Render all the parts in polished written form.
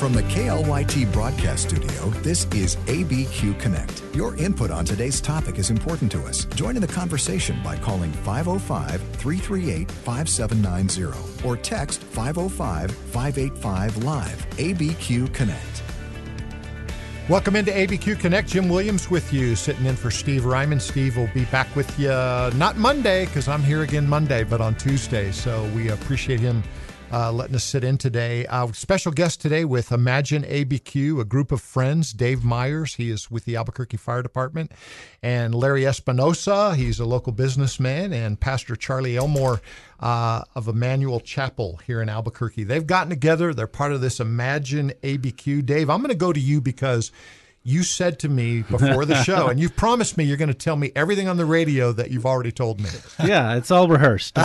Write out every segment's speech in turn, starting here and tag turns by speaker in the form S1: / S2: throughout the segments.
S1: From the KLYT broadcast studio, this is ABQ Connect. Your input on today's topic is important to us. Join in the conversation by calling 505-338-5790 or text 505-585-LIVE. ABQ Connect.
S2: Welcome into ABQ Connect. Jim Williams with you, sitting in for Steve Ryman. Steve will be back with you, not Monday, because I'm here again Monday, but on Tuesday. So we appreciate him letting us sit in today. Our special guest today with Imagine ABQ, a group of friends. Dave Myers, he is with the Albuquerque Fire Department, and Larry Espinosa, he's a local businessman, and Pastor Charlie Elmore of Emmanuel Chapel here in Albuquerque. They've gotten together. They're part of this Imagine ABQ. Dave, I'm going to go to you because you said to me before the show, and you've promised me you're going to tell me everything on the radio that you've already told me.
S3: Yeah, it's all rehearsed.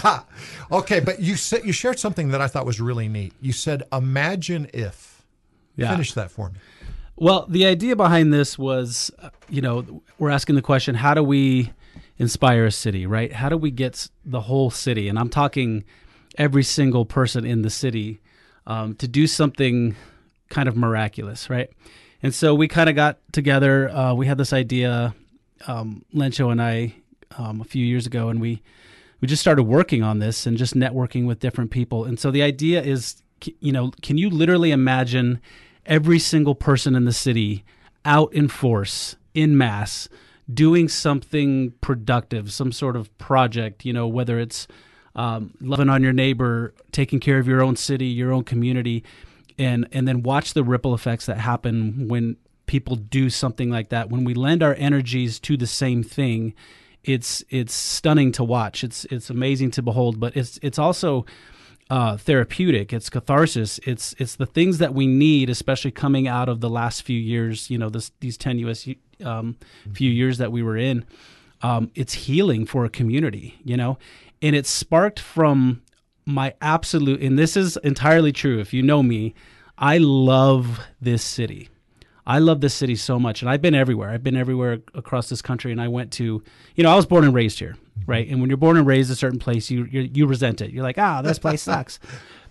S2: Okay, but you shared something that I thought was really neat. You said, imagine if. Yeah. Finish that for me.
S3: Well, the idea behind this was, we're asking the question, how do we inspire a city, right? How do we get the whole city, and I'm talking every single person in the city, to do something kind of miraculous, right? And so we kind of got together. We had this idea, Lencho and I, a few years ago, and we just started working on this and just networking with different people. And so the idea is, can you literally imagine every single person in the city out in force, in mass, doing something productive, some sort of project, whether it's loving on your neighbor, taking care of your own city, your own community, and then watch the ripple effects that happen when people do something like that. When we lend our energies to the same thing, it's stunning to watch. It's amazing to behold, but it's also therapeutic. It's catharsis. It's the things that we need, especially coming out of the last few years. These tenuous few years that we were in. It's healing for a community. And it's sparked from my absolute, and this is entirely true. If you know me, I love this city. I love this city so much, and I've been everywhere. I've been everywhere across this country, and I went to, I was born and raised here, right? And when you're born and raised a certain place, you resent it. You're like, this place sucks.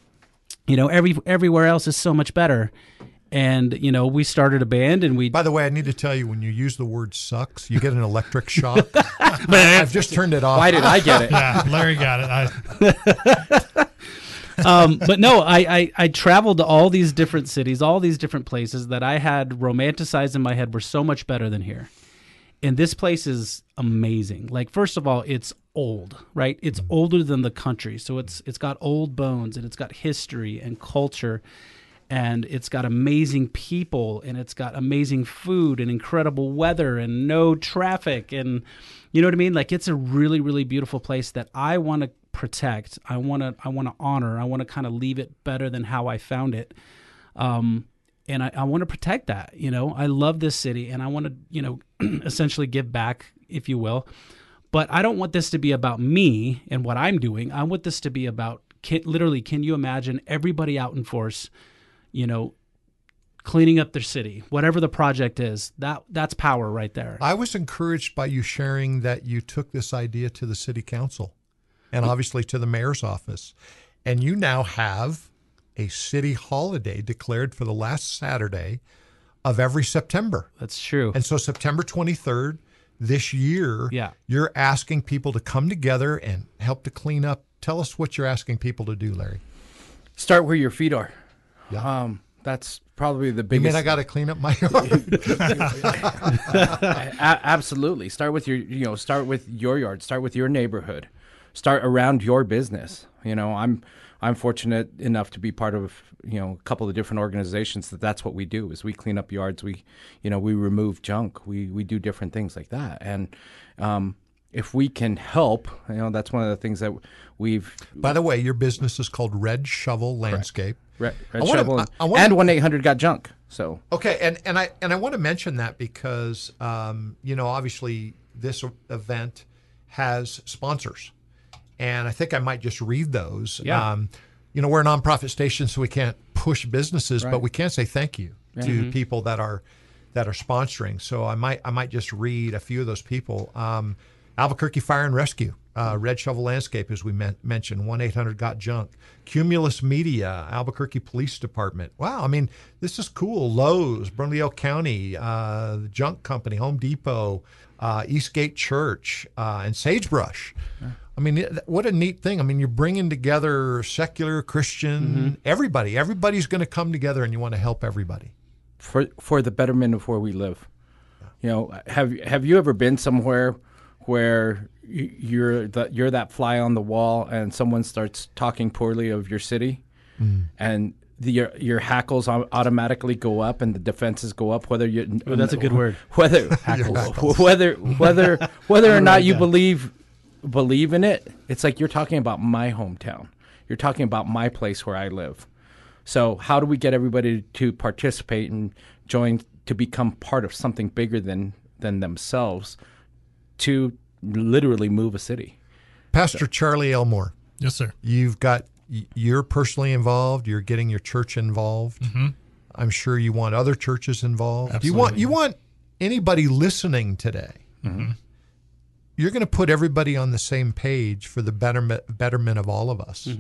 S3: Everywhere else is so much better. And, we started a band, and we...
S2: By the way, I need to tell you, when you use the word sucks, you get an electric shock. I've just turned it off.
S4: Why did I get it?
S5: Yeah, Larry got it.
S3: But no, I traveled to all these different cities, all these different places that I had romanticized in my head were so much better than here. And this place is amazing. Like, first of all, it's old, right? It's older than the country. So it's got old bones, and it's got history and culture. And it's got amazing people, and it's got amazing food and incredible weather and no traffic. And you know what I mean? Like, it's a really, really beautiful place that I want to protect. I want to honor. I want to kind of leave it better than how I found it. And I want to protect that. I love this city, and I want to, essentially give back, if you will. But I don't want this to be about me and what I'm doing. I want this to be about, can you imagine everybody out in force, cleaning up their city, whatever the project is, that's power right there.
S2: I was encouraged by you sharing that you took this idea to the city council and obviously to the mayor's office. And you now have a city holiday declared for the last Saturday of every September.
S3: That's true.
S2: And so September 23rd this year, you're asking people to come together and help to clean up. Tell us what you're asking people to do, Larry.
S4: Start where your feet are.
S2: Yeah.
S4: That's probably the biggest.
S2: You mean I got to clean up my yard?
S4: Absolutely. Start with your yard. Start with your neighborhood. Start around your business. I'm fortunate enough to be part of a couple of different organizations that's what we do is we clean up yards. We remove junk. We do different things like that. And if we can help, that's one of the things that we've.
S2: By the way, your business is called Red Shovel Landscape.
S4: Red Shovel and 1-800-GOT-JUNK. So
S2: okay, and I want to mention that because obviously this event has sponsors, and I think I might just read those.
S4: Yeah.
S2: We're a nonprofit station, so we can't push businesses, but we can say thank you to people that are sponsoring. So I might just read a few of those people. Albuquerque Fire and Rescue, Red Shovel Landscape, as we mentioned, 1-800-GOT-JUNK. Cumulus Media, Albuquerque Police Department. Wow, I mean, this is cool. Lowe's, Bernalillo County, the Junk Company, Home Depot, Eastgate Church, and Sagebrush. Yeah. I mean, what a neat thing. I mean, you're bringing together secular, Christian, everybody. Everybody's going to come together, and you want to help everybody.
S4: For the betterment of where we live. You know, have you ever been somewhere where you're that fly on the wall and someone starts talking poorly of your city, and your hackles automatically go up and the defenses go up, whether you
S3: that's a good word,
S4: whether or not you believe in it. It's like you're talking about my hometown, you're talking about my place where I live. So how do we get everybody to participate and join to become part of something bigger than themselves to literally move a city?
S2: Pastor Charlie Elmore.
S5: Yes, sir.
S2: You're personally involved. You're getting your church involved. I'm sure you want other churches involved.
S5: Absolutely.
S2: You want anybody listening today. You're going to put everybody on the same page for the betterment of all of us.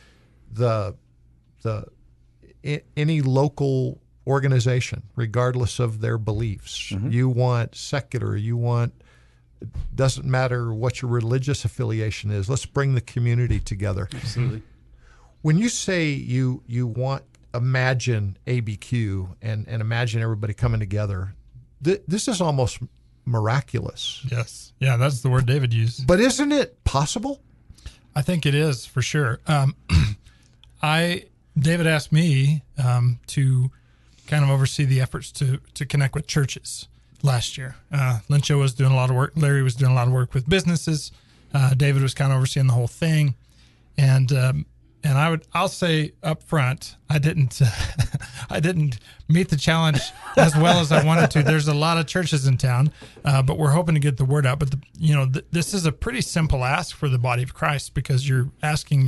S2: Any local organization, regardless of their beliefs. You want secular, doesn't matter what your religious affiliation is. Let's bring the community together.
S3: Absolutely.
S2: When you say you imagine ABQ and imagine everybody coming together, this is almost miraculous.
S5: Yes. Yeah, that's the word David used.
S2: But isn't it possible?
S5: I think it is, for sure. David asked me to kind of oversee the efforts to connect with churches last year. Lincho was doing a lot of work. Larry was doing a lot of work with businesses. David was kind of overseeing the whole thing. And I'll say up front, I didn't meet the challenge as well as I wanted to. There's a lot of churches in town, but we're hoping to get the word out. But this is a pretty simple ask for the body of Christ, because you're asking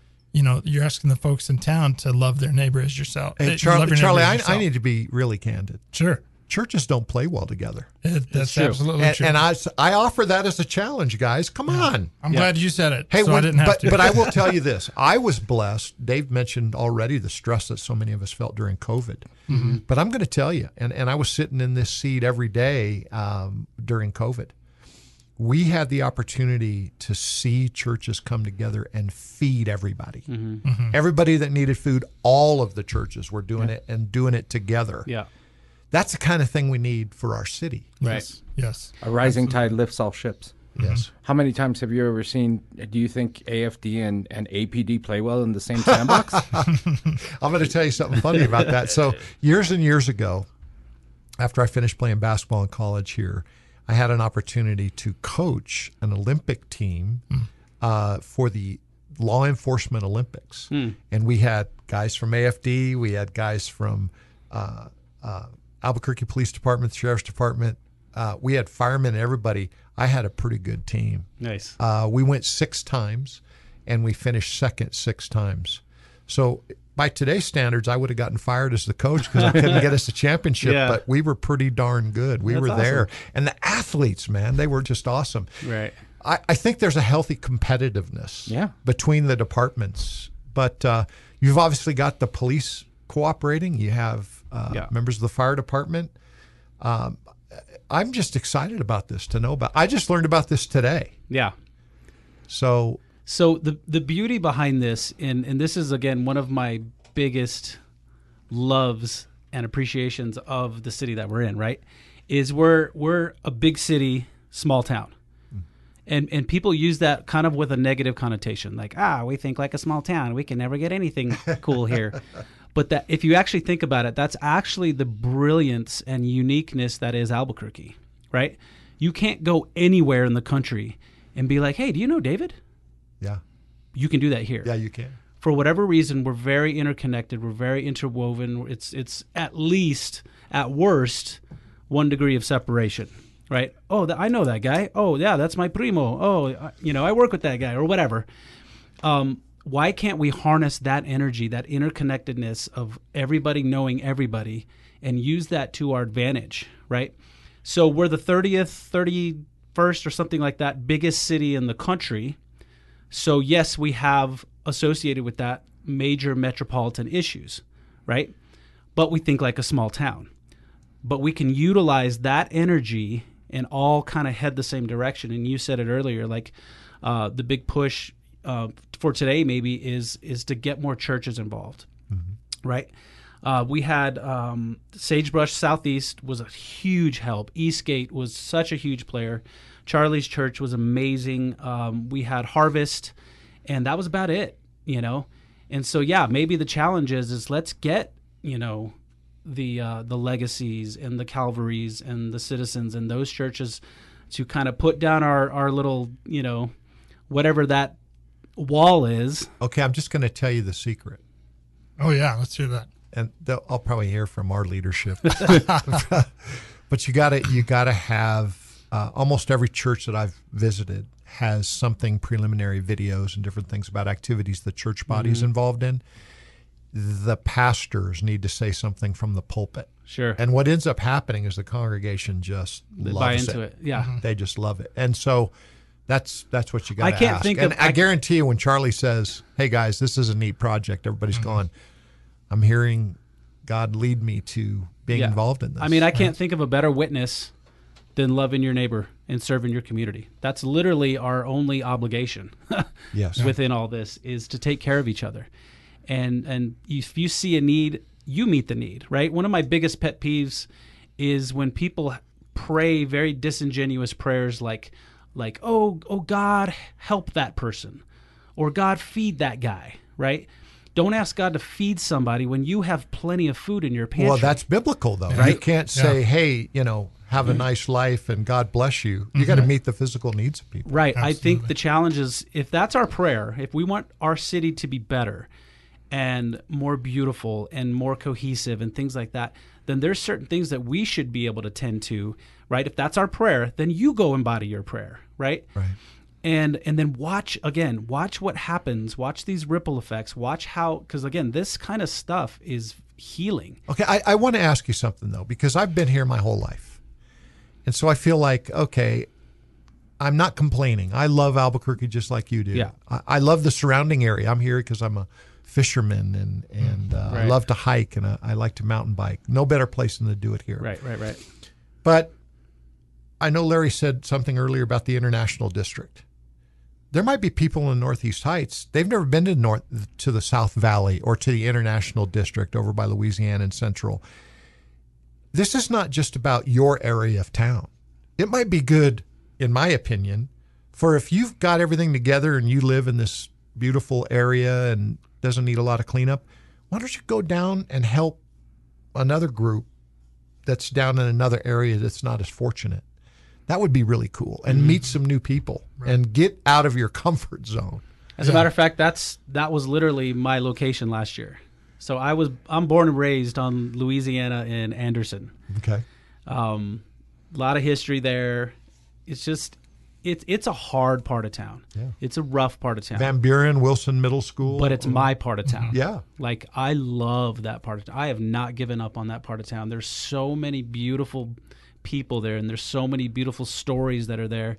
S5: the folks in town to love their neighbor as yourself.
S2: Hey, Charlie, I need to be really candid.
S5: Sure.
S2: Churches don't play well together.
S5: That's absolutely true.
S2: And I offer that as a challenge, guys. Come on.
S5: I'm glad you said it.
S2: Hey,
S5: I didn't have to.
S2: But I will tell you this. I was blessed. Dave mentioned already the stress that so many of us felt during COVID. But I'm going to tell you, and I was sitting in this seat every day during COVID. We had the opportunity to see churches come together and feed everybody. Everybody that needed food, all of the churches were doing it and doing it together.
S3: Yeah.
S2: That's the kind of thing we need for our city.
S5: Right. Yes.
S4: A rising tide lifts all ships.
S2: Yes.
S4: How many times have you ever seen, do you think AFD and APD play well in the same sandbox?
S2: I'm going to tell you something funny about that. So years and years ago, after I finished playing basketball in college here, I had an opportunity to coach an Olympic team for the Law Enforcement Olympics. And we had guys from AFD, we had guys from Albuquerque Police Department, Sheriff's Department. We had firemen and everybody. I had a pretty good team.
S3: Nice.
S2: We went 6 times, and we finished second 6 times. So by today's standards, I would have gotten fired as the coach because I couldn't get us a championship, but we were pretty darn good. We were there. Awesome. And the athletes, man, they were just awesome.
S3: Right.
S2: I think there's a healthy competitiveness between the departments. But you've obviously got the police cooperating. You have members of the fire department. I'm just excited about this to know about. I just learned about this today.
S3: Yeah.
S2: So
S3: the beauty behind this, and this is, again, one of my biggest loves and appreciations of the city that we're in, right, is we're a big city, small town. And people use that kind of with a negative connotation, like, we think like a small town. We can never get anything cool here. But that, if you actually think about it, that's actually the brilliance and uniqueness that is Albuquerque, right? You can't go anywhere in the country and be like, hey, do you know David?
S2: Yeah.
S3: You can do that here.
S2: Yeah, you can.
S3: For whatever reason, we're very interconnected. We're very interwoven. It's at least, at worst, 1 degree of separation, right? Oh, I know that guy. Oh, yeah, that's my primo. Oh, I work with that guy or whatever. Why can't we harness that energy, that interconnectedness of everybody knowing everybody, and use that to our advantage, right? So we're the 31st or something like that biggest city in the country, So yes, we have associated with that major metropolitan issues, right? But we think like a small town. But we can utilize that energy and all kind of head the same direction. And you said it earlier, like the big push for today maybe is to get more churches involved, right? We had Sagebrush Southeast was a huge help. Eastgate was such a huge player. Charlie's Church was amazing. We had Harvest, and that was about it, you know. And so, yeah, maybe the challenge is let's get, you know, the Legacies and the Calvaries and the Citizens and those churches to kind of put down our little, you know, whatever that wall is.
S2: Okay, I'm just going to tell you the secret.
S5: Oh, yeah, let's hear that.
S2: And I'll probably hear from our leadership. But you gotta have almost every church that I've visited has something preliminary videos and different things about activities the church body is involved in. The pastors need to say something from the pulpit.
S3: Sure.
S2: And what ends up happening is the congregation just
S3: They
S2: loves
S3: buy into it. Yeah.
S2: They just love it. And so that's what you got to ask.
S3: I can't think
S2: and
S3: of-
S2: I guarantee you when Charlie says, "Hey guys, this is a neat project," everybody's going, "I'm hearing God lead me to being involved in this."
S3: I mean, I can't think of a better witness than loving your neighbor and serving your community. That's literally our only obligation
S2: Yes.
S3: within all this, is to take care of each other. And if you see a need, you meet the need, right? One of my biggest pet peeves is when people pray very disingenuous prayers like oh God, help that person, or God, feed that guy, right? Don't ask God to feed somebody when you have plenty of food in your pantry.
S2: Well, that's biblical, though.
S3: Right?
S2: You can't say, "Hey, you know, have a nice life and God bless you." You got to meet the physical needs of people.
S3: Right. I think
S5: Absolutely.
S3: the challenge is, if that's our prayer, if we want our city to be better and more beautiful and more cohesive and things like that, then there's certain things that we should be able to tend to, right? If that's our prayer, then you go embody your prayer, right?
S2: Right.
S3: And then watch what happens, watch these ripple effects, watch how, because again, this kind of stuff is healing.
S2: Okay, I want to ask you something, though, because I've been here my whole life. And so I feel like, okay, I'm not complaining. I love Albuquerque just like you do.
S3: Yeah.
S2: I love the surrounding area. I'm here because I'm a fisherman and I
S3: Right.
S2: love to hike and I like to mountain bike. No better place than to do it here.
S3: Right.
S2: But I know Larry said something earlier about the International District. There might be people in Northeast Heights, they've never been to the South Valley or to the International District over by Louisiana and Central. This is not just about your area of town. It might be good, in my opinion, for if you've got everything together and you live in this beautiful area and doesn't need a lot of cleanup, why don't you go down and help another group that's down in another area that's not as fortunate? That would be really cool, and meet some new people and get out of your comfort zone.
S3: As a matter of fact, that was literally my location last year. So I'm born and raised on Louisiana in Anderson.
S2: Okay.
S3: A lot of history there. It's just it's a hard part of town.
S2: Yeah.
S3: It's a rough part of town.
S2: Van Buren, Wilson Middle School.
S3: But it's my part of town.
S2: Yeah.
S3: Like, I love that part of town. I have not given up on that part of town. There's so many beautiful people there, and there's so many beautiful stories that are there.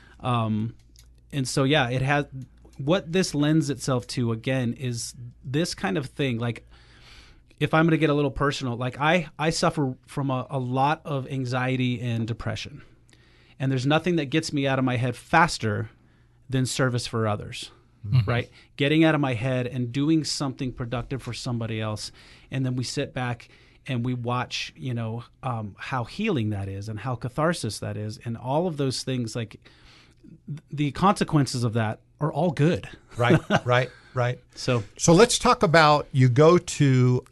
S3: And so, yeah, it has, what this lends itself to, again, is this kind of thing. Like, if I'm going to get a little personal, like I suffer from a lot of anxiety and depression. And there's nothing that gets me out of my head faster than service for others, right? Getting out of my head and doing something productive for somebody else. And then we sit back and we watch, how healing that is and how catharsis that is. And all of those things, like the consequences of that are all good.
S2: Right.
S3: So
S2: let's talk about, you go to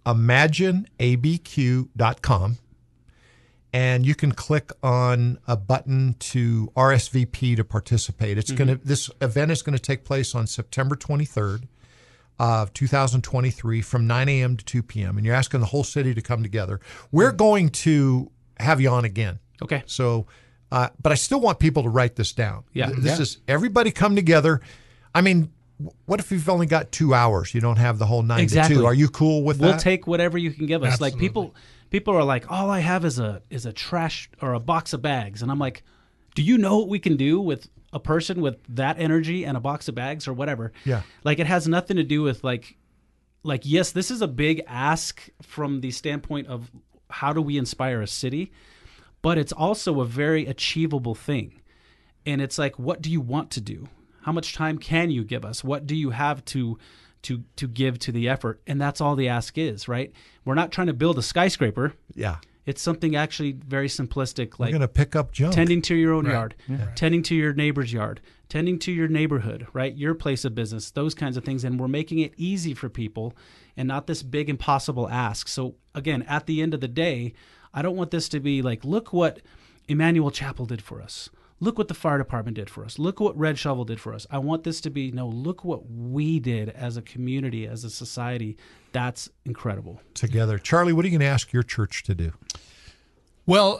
S2: imagineabq.com and you can click on a button to RSVP to participate. It's this event is going to take place on September 23rd of 2023 from 9 a.m. to 2 p.m. And you're asking the whole city to come together. We're going to have you on again.
S3: okay.
S2: So, but I still want people to write this down.
S3: Yeah.
S2: This is everybody come together. I mean, what if you've only got 2 hours? You don't have the whole 9
S3: Exactly.
S2: to 2. Are you cool with
S3: We'll
S2: that?
S3: take whatever you can give us.
S5: Absolutely.
S3: Like people are like, all I have is a trash or a box of bags, and I'm like, do you know what we can do with a person with that energy and a box of bags or whatever?
S2: Yeah.
S3: Like, it has nothing to do with like, yes, this is a big ask from the standpoint of how do we inspire a city, but it's also a very achievable thing. And it's like, what do you want to do? How much time can you give us? What do you have to give to the effort? And that's all the ask is, right? We're not trying to build a skyscraper.
S2: Yeah.
S3: It's something actually very simplistic,
S2: We're
S3: like
S2: going to pick up junk.
S3: tending to your own yard,
S5: Right.
S3: tending to your neighbor's yard, tending to your neighborhood, right? Your place of business, those kinds of things. And we're making it easy for people and not this big impossible ask. So again, at the end of the day, I don't want this to be like, look what Emmanuel Chapel did for us. Look what the fire department did for us. Look what Red Shovel did for us. I want this to be, no, look what we did as a community, as a society. That's incredible.
S2: Together. Charlie, what are you going to ask your church to do?
S5: Well,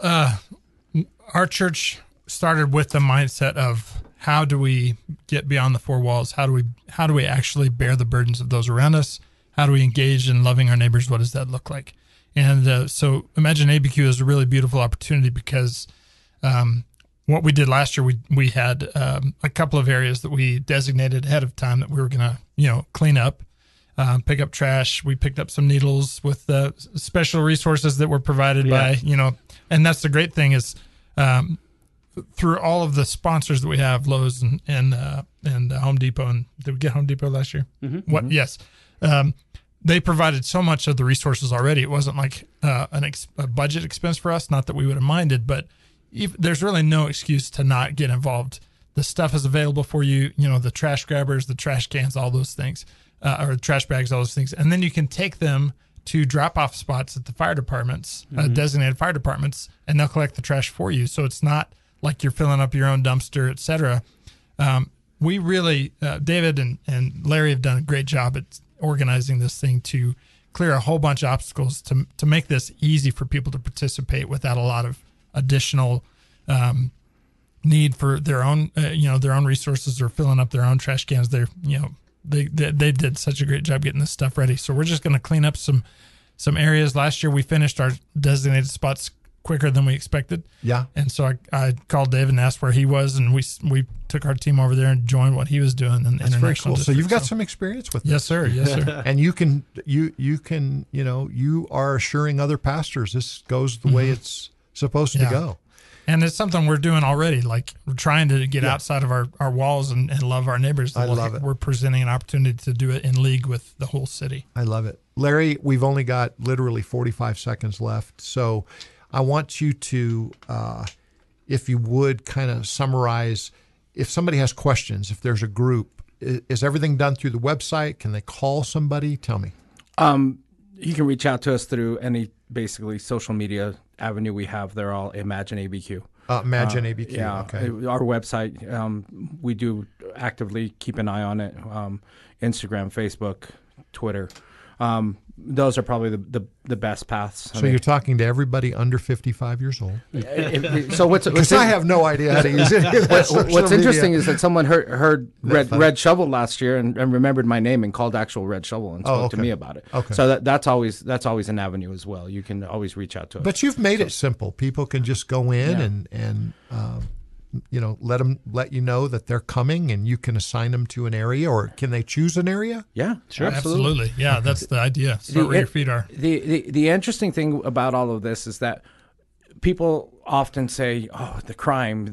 S5: our church started with the mindset of how do we get beyond the four walls? How do we actually bear the burdens of those around us? How do we engage in loving our neighbors? What does that look like? And so Imagine ABQ is a really beautiful opportunity because what we did last year, we had a couple of areas that we designated ahead of time that we were going to clean up, pick up trash. We picked up some needles with special resources that were provided by and that's the great thing is through all of the sponsors that we have, Lowe's and Home Depot, and did we get Home Depot last year?
S3: Mm-hmm.
S5: What? Mm-hmm. Yes. They provided so much of the resources already. It wasn't like a budget expense for us. Not that we would have minded, but there's really no excuse to not get involved. The stuff is available for you. The trash grabbers, the trash cans, all those things, or trash bags, all those things, and then you can take them to drop-off spots at the fire departments, designated fire departments, and they'll collect the trash for you. So it's not like you're filling up your own dumpster, et cetera. We really, David and Larry have done a great job at organizing this thing to clear a whole bunch of obstacles to make this easy for people to participate without a lot of additional need for their own, their own resources or filling up their own trash cans. They did such a great job getting this stuff ready. So we're just going to clean up some areas. Last year we finished our designated spots quicker than we expected.
S2: Yeah.
S5: And so I called David and asked where he was, and we took our team over there and joined what he was doing in the
S2: That's very
S5: international
S2: cool. So
S5: district.
S2: you've got some experience with this.
S5: Yes, sir. Yes, sir.
S2: And you can you are assuring other pastors this goes the way it's supposed to go.
S5: And it's something we're doing already. Like we're trying to get outside of our walls and love our neighbors.
S2: I love it.
S5: We're presenting an opportunity to do it in league with the whole city.
S2: I love it. Larry, we've only got literally 45 seconds left. So I want you to, if you would, kind of summarize, if somebody has questions, if there's a group, is everything done through the website? Can they call somebody? Tell me.
S4: You can reach out to us through any basically social media avenue we have. They're all Imagine ABQ.
S2: Imagine ABQ.
S4: Yeah.
S2: Okay.
S4: Our website, we do actively keep an eye on it. Instagram, Facebook, Twitter. Those are probably the best paths.
S2: So you're talking to everybody under 55 years old.
S4: So
S2: Because I have no idea how to use any of that social
S4: what's interesting
S2: media.
S4: is that someone heard Red Shovel last year and remembered my name and called actual Red Shovel and spoke to me about it.
S2: Okay.
S4: So that's always an avenue as well. You can always reach out to us.
S2: But you've made it simple. People can just go in and let you know that they're coming, and you can assign them to an area, or can they choose an area?
S4: Yeah, sure,
S5: Absolutely. Yeah, that's the idea. Start where your feet are.
S4: The interesting thing about all of this is that people often say, "Oh, the crime,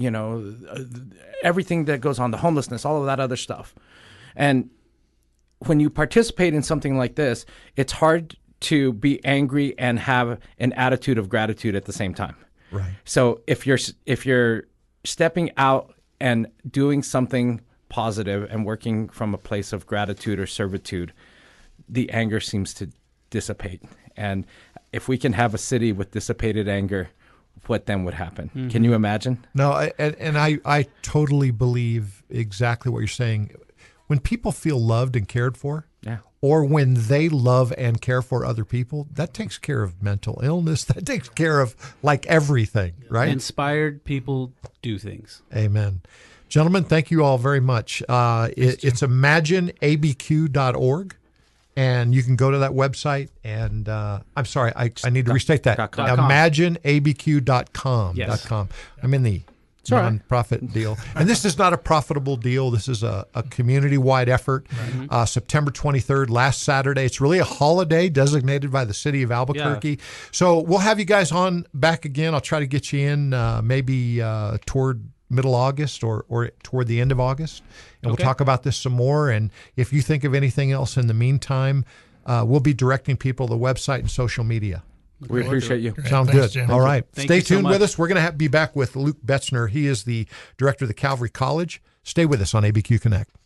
S4: everything that goes on, the homelessness, all of that other stuff," and when you participate in something like this, it's hard to be angry and have an attitude of gratitude at the same time.
S2: Right.
S4: So if you're stepping out and doing something positive and working from a place of gratitude or servitude, the anger seems to dissipate. And if we can have a city with dissipated anger, what then would happen? Mm-hmm. Can you imagine?
S2: No, I totally believe exactly what you're saying. When people feel loved and cared for, or when they love and care for other people, that takes care of mental illness. That takes care of like everything, right?
S3: Inspired people do things.
S2: Amen. Gentlemen, thank you all very much. It's imagineabq.org, and you can go to that website. And I'm sorry, I need to restate that.
S3: .com.
S2: Imagineabq.com.
S3: Yes.
S2: I'm in the nonprofit deal. And this is not a profitable deal. This is a community-wide effort. September 23rd, last Saturday. It's really a holiday designated by the city of Albuquerque.
S3: Yeah.
S2: So we'll have you guys on back again. I'll try to get you in maybe toward middle August or toward the end of August. And we'll talk about this some more. And if you think of anything else in the meantime, we'll be directing people to the website and social media.
S4: We appreciate you.
S2: Sound
S5: Thanks,
S2: good.
S5: Jim.
S2: All right.
S3: Thank
S2: Stay
S3: you so
S2: tuned with
S3: much.
S2: us. We're going to be back with Luke Betzner. He is the director of the Calvary College. Stay with us on ABQ Connect.